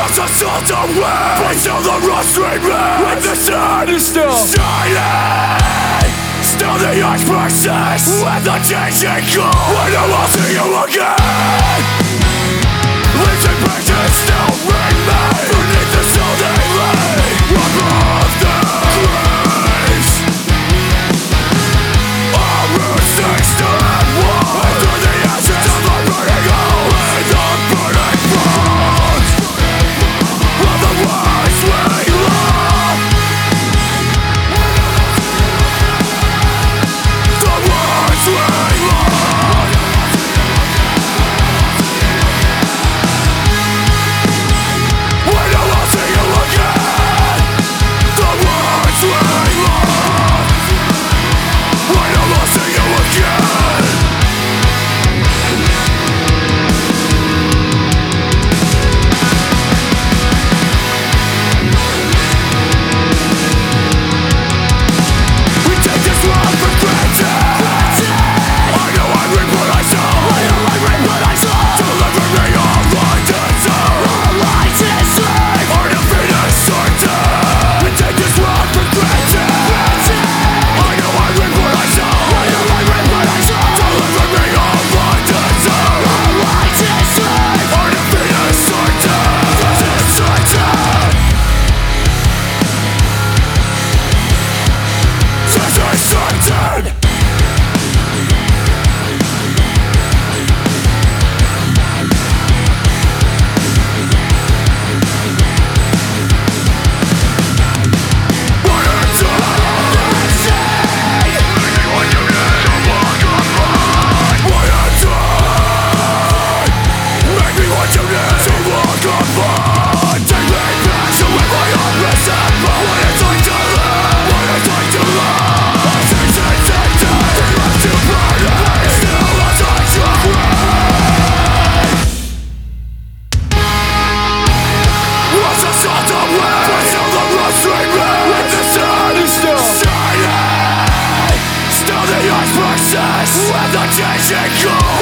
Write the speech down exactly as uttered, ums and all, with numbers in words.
Was a salt away, but still the rust remains. When the sun is still shining, still the ice persists. When the changing cold, when I will see you again. Leaves and branches still remain beneath the soul they lay above the graves. Our roots they stand warm, and through the ashes of the burning hole, in the burning bones of the ones we love. The ones we love. When I will see you again. The ones we love. When I will see you again. We take this world for granted. I know I reap what I sow. I know I reap what I sow. Deliver me all I deserve. All I deserve. Our defeat is certain. We take this world for granted. I know I reap what I sow. I know I reap what I sow. Deliver me all I deserve. All I deserve. Our defeat is certain. This is certain. This is certain. What a time! Anyone you need to walk on by. What a time! Make me what you need to walk on by. Take me back to when my heart was at my. What it's like to live. What it's like to love. I taste it, taste it. They left you burning. Still as I try. Was a salt away, but still the rust remains. When the sun is still shining, still the ice persists. When the changing cold,